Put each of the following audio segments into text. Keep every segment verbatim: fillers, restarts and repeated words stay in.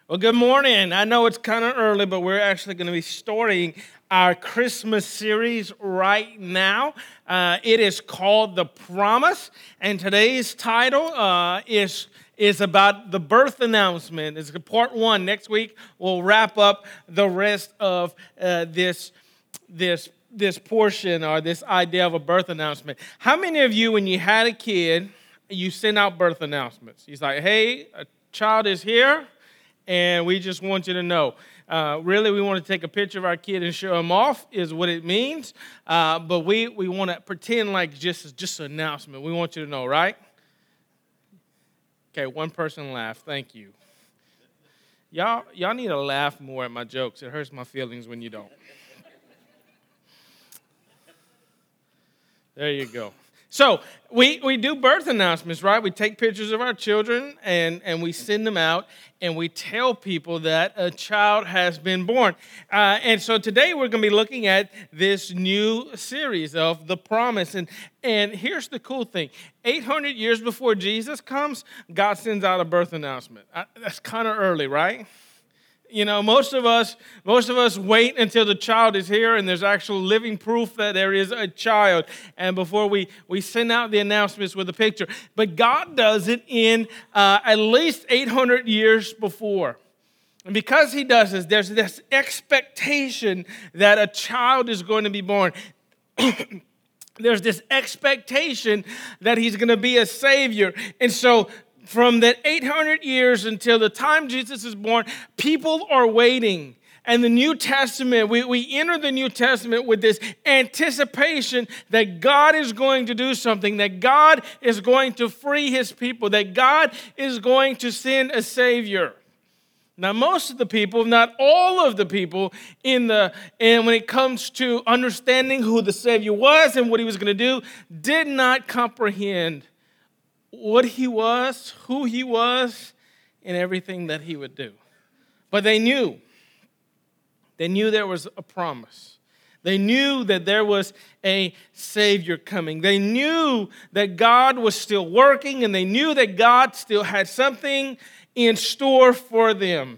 Well, good morning. I know it's kind of early, but we're actually going to be starting our Christmas series right now. Uh, it is called The Promise, and today's title uh, is is about the birth announcement. It's part one. Next week we'll wrap up the rest of uh, this this this portion or this idea of a birth announcement. How many of you, when you had a kid, you sent out birth announcements? He's like, "Hey, a child is here." And we just want you to know. Uh, really, we want to take a picture of our kid and show him off is what it means. Uh, but we, we want to pretend like just, just an announcement. We want you to know, right? Okay, one person laughed. Thank you. Y'all, y'all need to laugh more at my jokes. It hurts my feelings when you don't. There you go. So we, we do birth announcements, right? We take pictures of our children and, and we send them out and we tell people that a child has been born. Uh, and so today we're going to be looking at this new series of The Promise. And, and here's the cool thing. eight hundred years before Jesus comes, God sends out a birth announcement. I, that's kind of early, right? You know, most of us, most of us wait until the child is here and there's actual living proof that there is a child. And before we, we send out the announcements with a picture. But God does it in uh, at least eight hundred years before. And because he does this, there's this expectation that a child is going to be born. There's this expectation that he's going to be a savior. And so from that eight hundred years until the time Jesus is born, people are waiting. And the New Testament, we, we enter the New Testament with this anticipation that God is going to do something, that God is going to free his people, that God is going to send a Savior. Now, most of the people, not all of the people, in the and when it comes to understanding who the Savior was and what he was going to do, did not comprehend what he was, who he was, and everything that he would do. But they knew. They knew there was a promise. They knew that there was a Savior coming. They knew that God was still working, and they knew that God still had something in store for them.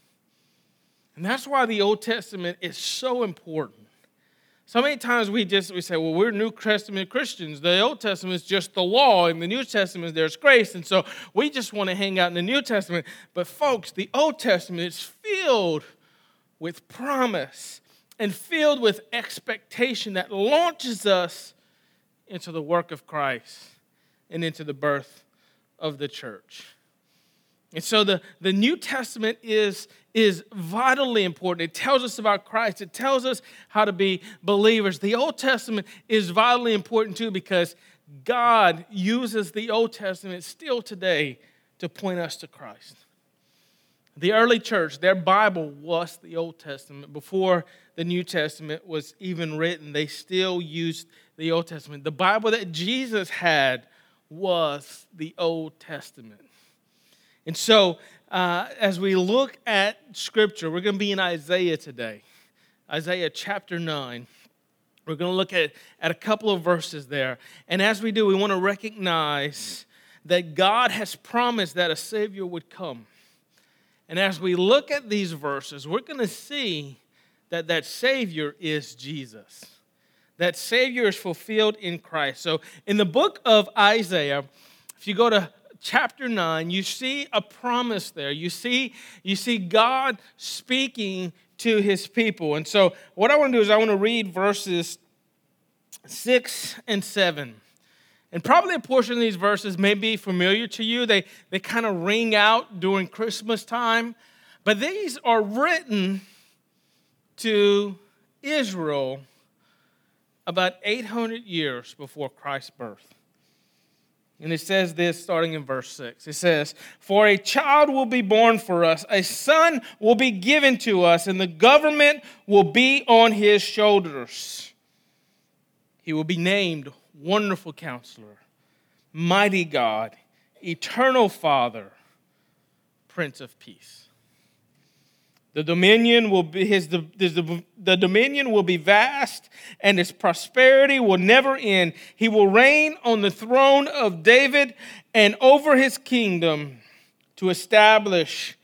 And that's why the Old Testament is so important. So many times we just we say, well, we're New Testament Christians. The Old Testament is just the law. In the New Testament, there's grace. And so we just want to hang out in the New Testament. But folks, the Old Testament is filled with promise and filled with expectation that launches us into the work of Christ and into the birth of the church. And so the, the New Testament is, is vitally important. It tells us about Christ. It tells us how to be believers. The Old Testament is vitally important too because God uses the Old Testament still today to point us to Christ. The early church, their Bible was the Old Testament. Before the New Testament was even written, they still used the Old Testament. The Bible that Jesus had was the Old Testament. And so, uh, as we look at Scripture, we're going to be in Isaiah today. Isaiah chapter nine. We're going to look at, at a couple of verses there. And as we do, we want to recognize that God has promised that a Savior would come. And as we look at these verses, we're going to see that that Savior is Jesus. That Savior is fulfilled in Christ. So, in the book of Isaiah, if you go to chapter nine, you see a promise there. You see, you see God speaking to his people. And so what I want to do is I want to read verses six and seven. And probably a portion of these verses may be familiar to you. They, they kind of ring out during Christmas time. But these are written to Israel about eight hundred years before Christ's birth. And it says this starting in verse six. It says, "For a child will be born for us, a son will be given to us, and the government will be on his shoulders. He will be named Wonderful Counselor, Mighty God, Eternal Father, Prince of Peace. The dominion will be his the, the, the dominion will be vast, and his prosperity will never end. He will reign on the throne of David and over his kingdom to establish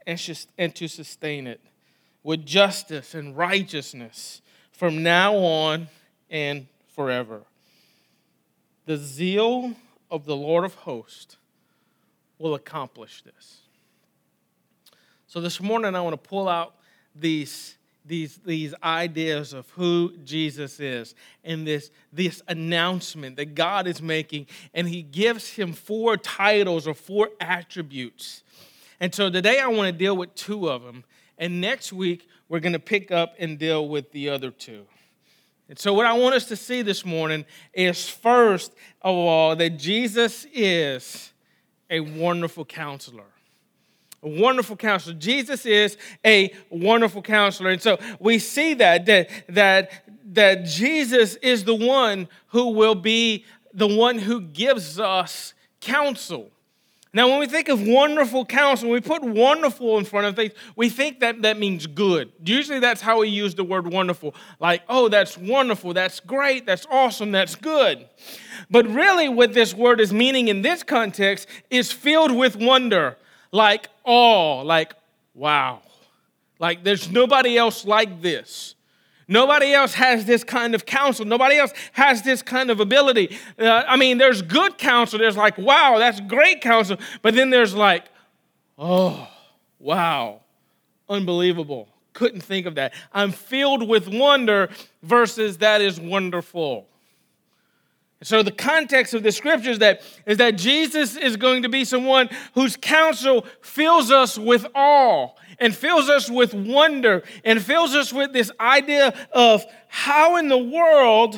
and, sus- and to sustain it with justice and righteousness from now on and forever. The zeal of the Lord of hosts will accomplish this. So this morning I want to pull out these, these, these ideas of who Jesus is and this, this announcement that God is making, and he gives him four titles or four attributes. And so today I want to deal with two of them, and next week we're going to pick up and deal with the other two. And so what I want us to see this morning is, first of all, that Jesus is a wonderful counselor. A wonderful counselor. Jesus is a wonderful counselor. And so we see that, that, that, that Jesus is the one who will be the one who gives us counsel. Now, when we think of wonderful counsel, when we put wonderful in front of things, we think that that means good. Usually that's how we use the word wonderful. Like, oh, that's wonderful, that's great, that's awesome, that's good. But really what this word is meaning in this context is filled with wonder, like awe, like wow. Like there's nobody else like this. Nobody else has this kind of counsel. Nobody else has this kind of ability. Uh, I mean, there's good counsel. There's like, wow, that's great counsel. But then there's like, oh, wow, unbelievable. Couldn't think of that. I'm filled with wonder versus that is wonderful. So the context of the scriptures that is that Jesus is going to be someone whose counsel fills us with awe and fills us with wonder and fills us with this idea of how in the world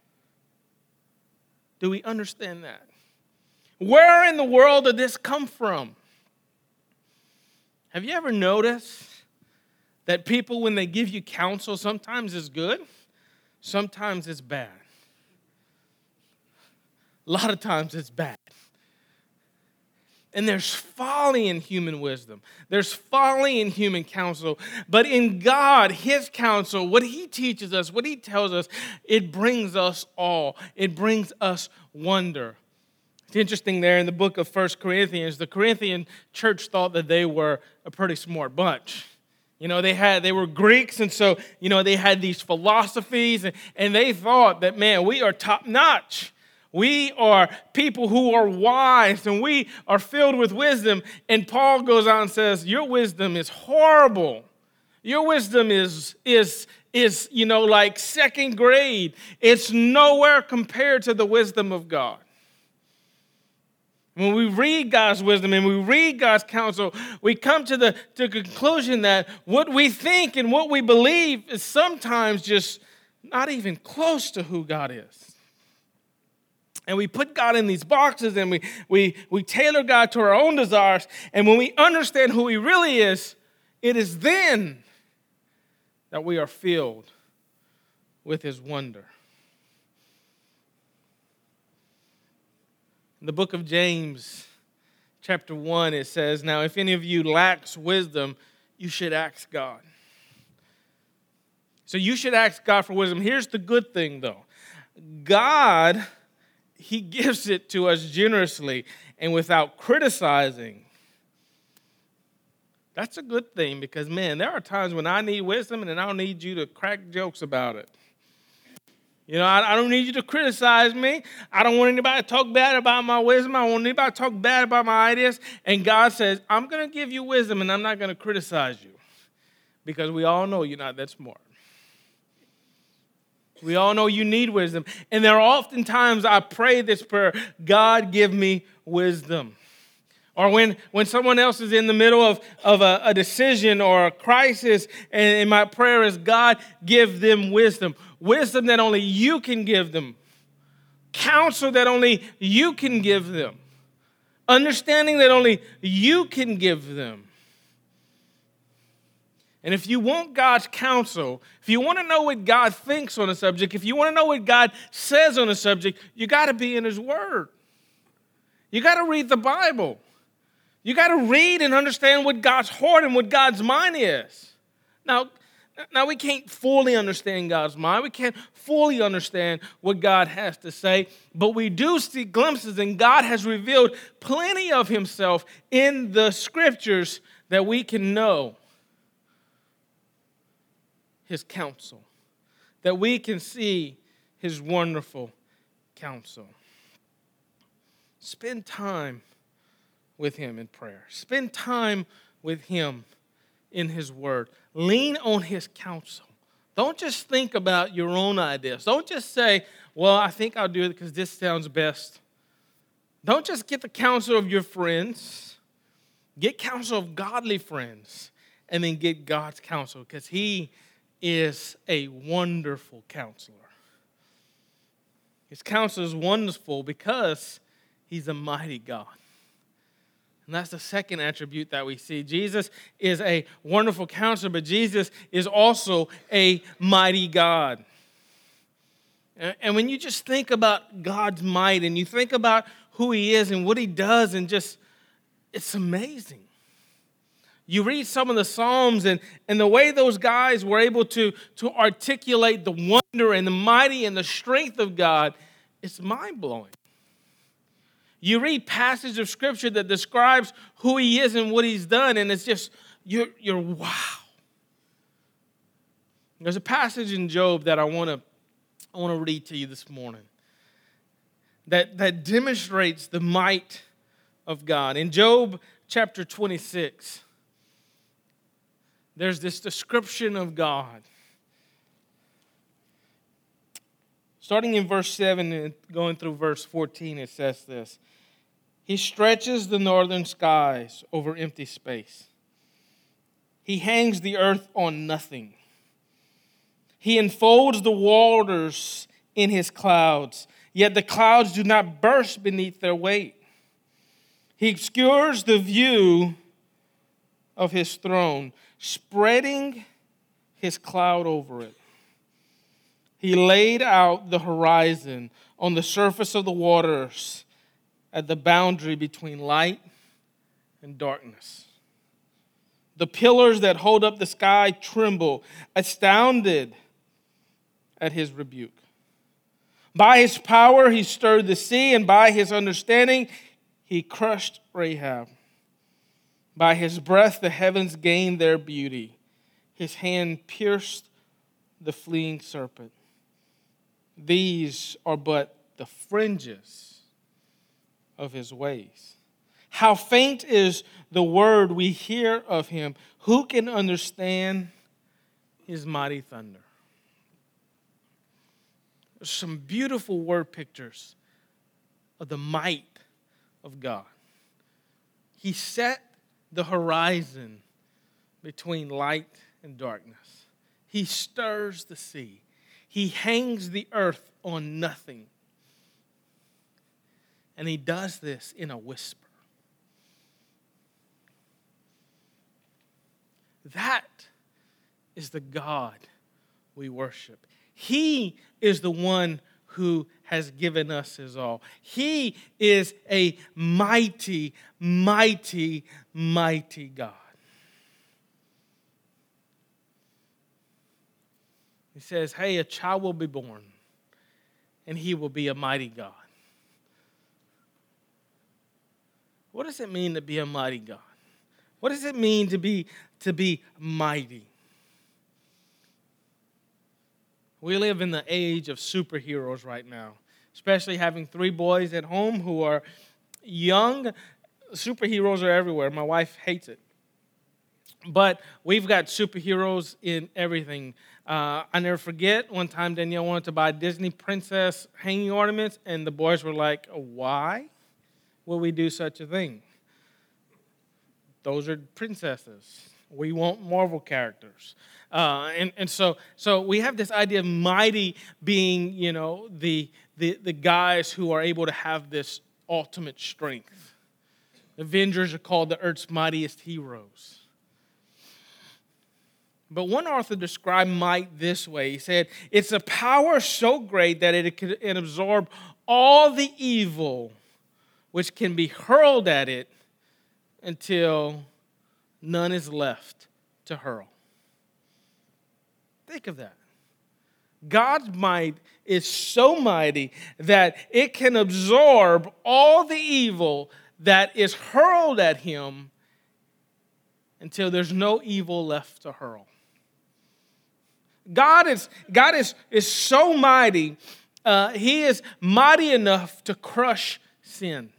do we understand that? Where in the world did this come from? Have you ever noticed that people, when they give you counsel, sometimes it's good, sometimes it's bad? A lot of times it's bad. And there's folly in human wisdom. There's folly in human counsel. But in God, his counsel, what he teaches us, what he tells us, it brings us awe. It brings us wonder. It's interesting there in the book of First Corinthians, the Corinthian church thought that they were a pretty smart bunch. You know, they had they were Greeks, and so, you know, they had these philosophies, and, and they thought that, man, we are top-notch. We are people who are wise, and we are filled with wisdom. And Paul goes on and says, your wisdom is horrible. Your wisdom is, is, is, you know, like second grade. It's nowhere compared to the wisdom of God. When we read God's wisdom and we read God's counsel, we come to the, to the conclusion that what we think and what we believe is sometimes just not even close to who God is. And we put God in these boxes, and we, we, we tailor God to our own desires. And when we understand who he really is, it is then that we are filled with his wonder. In the book of James, chapter one, it says, now if any of you lacks wisdom, you should ask God. So you should ask God for wisdom. Here's the good thing, though. God, he gives it to us generously and without criticizing. That's a good thing because, man, there are times when I need wisdom and I don't need you to crack jokes about it. You know, I, I don't need you to criticize me. I don't want anybody to talk bad about my wisdom. I don't want anybody to talk bad about my ideas. And God says, I'm going to give you wisdom and I'm not going to criticize you because we all know you're not that smart. We all know you need wisdom. And there are often times I pray this prayer, God, give me wisdom. Or when, when someone else is in the middle of, of a, a decision or a crisis, and, and my prayer is, God, give them wisdom. Wisdom that only you can give them. Counsel that only you can give them. Understanding that only you can give them. And if you want God's counsel, if you want to know what God thinks on a subject, if you want to know what God says on a subject, you got to be in his word. You got to read the Bible. You got to read and understand what God's heart and what God's mind is. Now, now, we can't fully understand God's mind. We can't fully understand what God has to say, but we do see glimpses, and God has revealed plenty of himself in the scriptures that we can know his counsel, that we can see his wonderful counsel. Spend time with him in prayer. Spend time with him in his word. Lean on his counsel. Don't just think about your own ideas. Don't just say, well, I think I'll do it because this sounds best. Don't just get the counsel of your friends. Get counsel of godly friends. And then get God's counsel, because he is a wonderful counselor. His counsel is wonderful because he's a mighty God. And that's the second attribute that we see. Jesus is a wonderful counselor, but Jesus is also a mighty God. And when you just think about God's might and you think about who he is and what he does, and just, it's amazing. You read some of the Psalms, and, and the way those guys were able to, to articulate the wonder and the mighty and the strength of God, it's mind-blowing. You read passages of Scripture that describes who he is and what he's done, and it's just, you're, you're wow. There's a passage in Job that I want to I want to read to you this morning that, that demonstrates the might of God. In Job chapter twenty-six, there's this description of God. Starting in verse seven and going through verse fourteen, it says this. He stretches the northern skies over empty space. He hangs the earth on nothing. He enfolds the waters in his clouds, yet the clouds do not burst beneath their weight. He obscures the view of his throne, spreading his cloud over it. He laid out the horizon on the surface of the waters at the boundary between light and darkness. The pillars that hold up the sky tremble, astounded at his rebuke. By his power he stirred the sea, and by his understanding he crushed Rahab. By his breath the heavens gained their beauty. His hand pierced the fleeing serpent. These are but the fringes of his ways. How faint is the word we hear of him. Who can understand his mighty thunder? There's some beautiful word pictures of the might of God. He set the horizon between light and darkness. He stirs the sea. He hangs the earth on nothing. And he does this in a whisper. That is the God we worship. He is the one who has given us his all. He is a mighty, mighty, mighty God. He says, hey, a child will be born, and he will be a mighty God. What does it mean to be a mighty God? What does it mean to be, to be mighty? We live in the age of superheroes right now, especially having three boys at home who are young. Superheroes are everywhere. My wife hates it. But we've got superheroes in everything. Uh, I never forget, one time Danielle wanted to buy Disney princess hanging ornaments, and the boys were like, why will we do such a thing? Those are princesses. We want Marvel characters. Uh, and, and so so we have this idea of mighty being, you know, the, the, the guys who are able to have this ultimate strength. Avengers are called the earth's mightiest heroes. But one author described might this way. He said, it's a power so great that it can absorb all the evil which can be hurled at it until none is left to hurl. Think of that. God's might is so mighty that it can absorb all the evil that is hurled at him until there's no evil left to hurl. God is, God is, is so mighty. Uh, he is mighty enough to crush sin.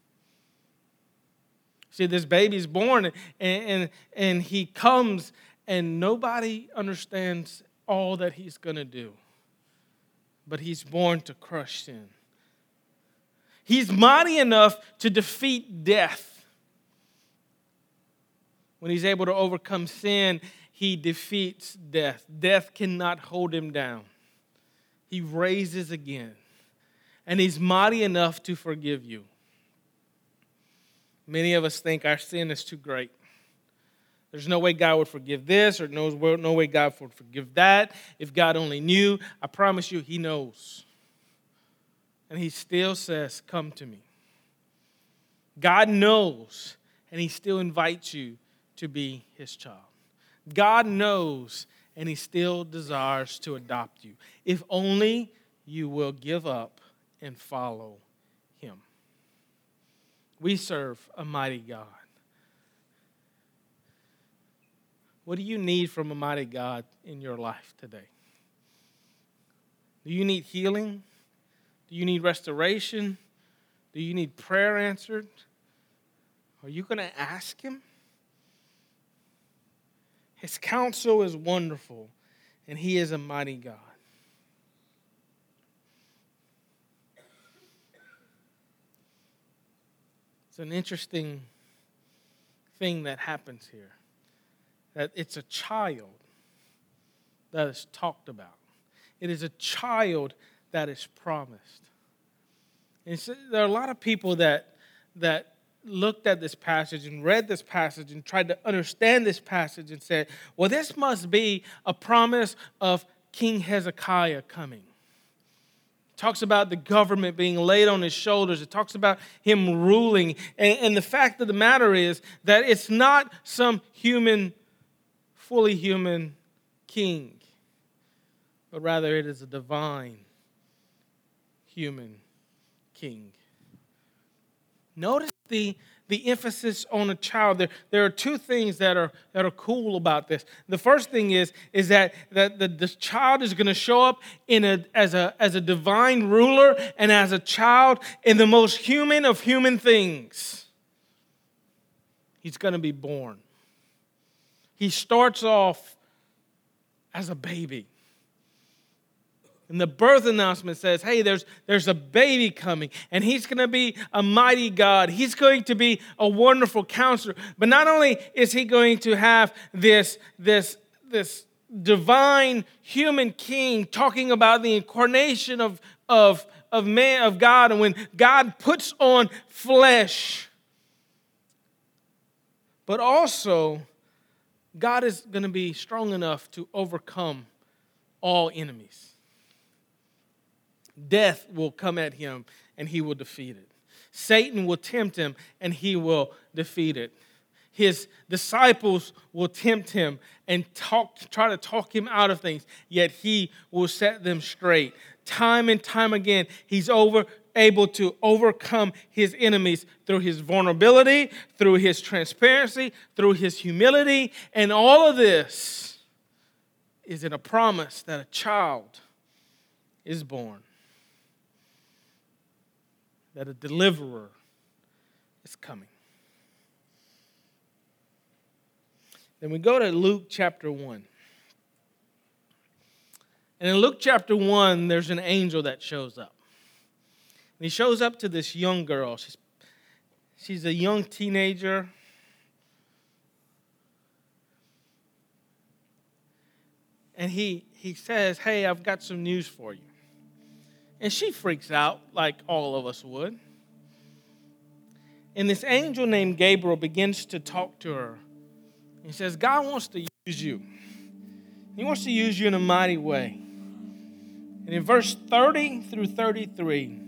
See, this baby's born, and, and, and he comes, and nobody understands all that he's going to do. But he's born to crush sin. He's mighty enough to defeat death. When he's able to overcome sin, he defeats death. Death cannot hold him down. He raises again. And he's mighty enough to forgive you. Many of us think our sin is too great. There's no way God would forgive this, or no, no way God would forgive that. If God only knew, I promise you, he knows. And he still says, come to me. God knows, and he still invites you to be his child. God knows, and he still desires to adopt you. If only you will give up and follow him. We serve a mighty God. What do you need from a mighty God in your life today? Do you need healing? Do you need restoration? Do you need prayer answered? Are you going to ask him? His counsel is wonderful, and he is a mighty God. It's an interesting thing that happens here. That it's a child that is talked about. It is a child that is promised. And so there are a lot of people that, that looked at this passage and read this passage and tried to understand this passage and said, well, this must be a promise of King Hezekiah coming. It talks about the government being laid on his shoulders. It talks about him ruling. And, and the fact of the matter is that it's not some human fully human king, but rather it is a divine human king. Notice the, the emphasis on a child. There, there are two things that are, that are cool about this. The first thing is, is that, that the, this child is going to show up in a, as, a, as a divine ruler and as a child in the most human of human things. He's going to be born. He starts off as a baby. And the birth announcement says, hey, there's, there's a baby coming, and he's going to be a mighty God. He's going to be a wonderful counselor. But not only is he going to have this, this, this divine human king talking about the incarnation of, of, of man, of God, and when God puts on flesh, but also God is going to be strong enough to overcome all enemies. Death will come at him, and he will defeat it. Satan will tempt him, and he will defeat it. His disciples will tempt him and talk, try to talk him out of things, yet he will set them straight. Time and time again, he's over, able to overcome his enemies through his vulnerability, through his transparency, through his humility, and all of this is in a promise that a child is born, that a deliverer is coming. Then we go to Luke chapter one. And in Luke chapter one, there's an angel that shows up. And he shows up to this young girl. She's, she's a young teenager. And he, he says, hey, I've got some news for you. And she freaks out like all of us would. And this angel named Gabriel begins to talk to her. He says, God wants to use you. He wants to use you in a mighty way. And in verse thirty through thirty-three,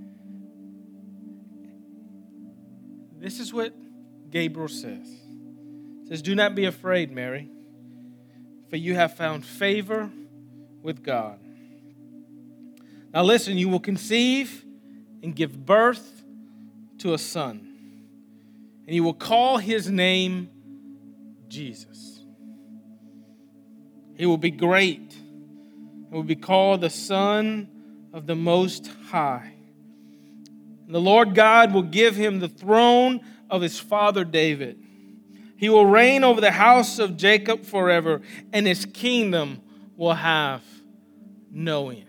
this is what Gabriel says. It says, do not be afraid, Mary, for you have found favor with God. Now listen, you will conceive and give birth to a son, and you will call his name Jesus. He will be great and will be called the Son of the Most High. And the Lord God will give him the throne of his father David. He will reign over the house of Jacob forever, and his kingdom will have no end.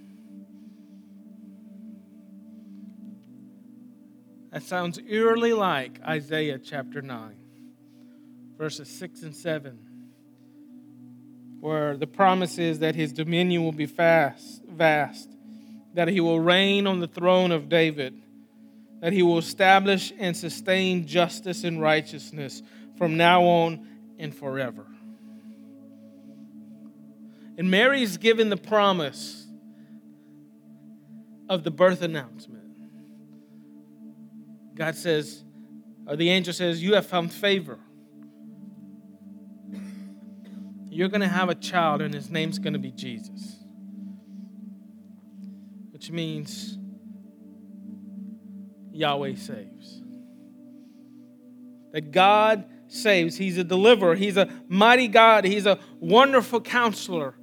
That sounds eerily like Isaiah chapter nine, verses six and seven, where the promise is that his dominion will be fast, vast, that he will reign on the throne of David, that he will establish and sustain justice and righteousness from now on and forever. And Mary's given the promise of the birth announcement. God says, or the angel says, you have found favor. You're going to have a child, and his name's going to be Jesus. Which means Yahweh saves. That God saves. He's a deliverer. He's a mighty God. He's a wonderful counselor.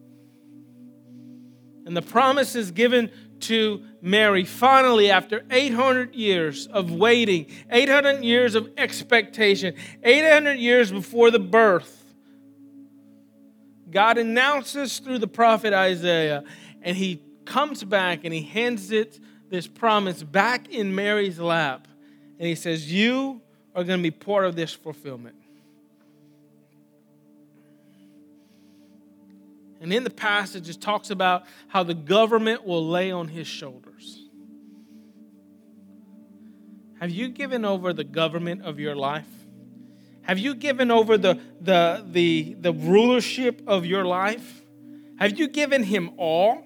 And the promise is given to Mary finally after eight hundred years of waiting, eight hundred years of expectation, eight hundred years before the birth. God announces through the prophet Isaiah, and he comes back and he hands it, this promise, back in Mary's lap. And he says, you are going to be part of this fulfillment. And in the passage, it talks about how the government will lay on his shoulders. Have you given over the government of your life? Have you given over the, the, the, the rulership of your life? Have you given him all?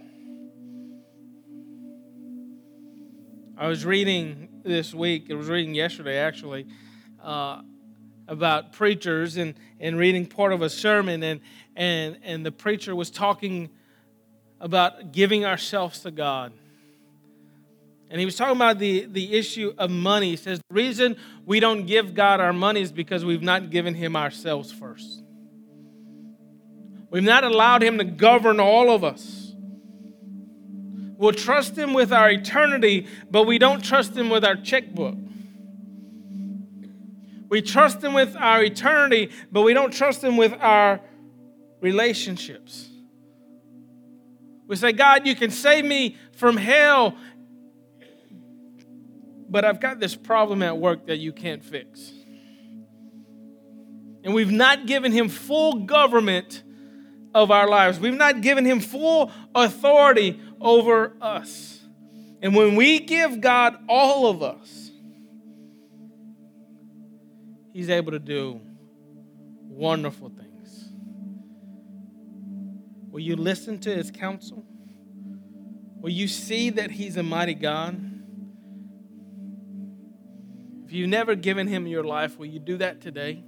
I was reading this week, I was reading yesterday actually, uh, about preachers and, and reading part of a sermon, and, and, and the preacher was talking about giving ourselves to God. And he was talking about the, the issue of money. He says the reason we don't give God our money is because we've not given him ourselves first. We've not allowed him to govern all of us. We'll trust him with our eternity, but we don't trust him with our checkbook. We trust him with our eternity, but we don't trust him with our relationships. We say, God, you can save me from hell, but I've got this problem at work that you can't fix. And we've not given him full government of our lives. We've not given him full authority over us. And when we give God all of us, he's able to do wonderful things. Will you listen to his counsel? Will you see that he's a mighty God? If you've never given him your life, will you do that today?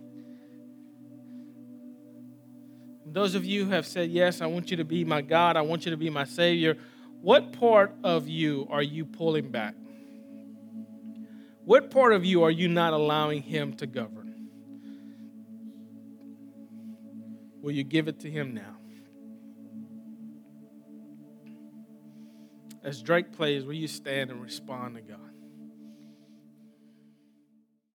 Those of you who have said, yes, I want you to be my God, I want you to be my Savior, what part of you are you pulling back? What part of you are you not allowing him to govern? Will you give it to him now? As Drake plays, will you stand and respond to God?